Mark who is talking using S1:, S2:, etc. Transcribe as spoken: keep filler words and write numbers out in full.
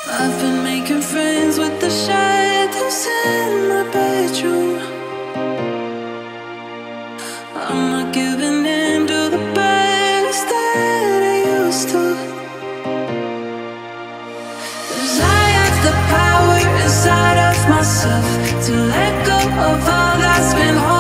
S1: I've been making friends with the shadows in my bedroom. I'm not giving in to the best that I used to. 'Cause I have the power inside of myself to let go of all that's been holding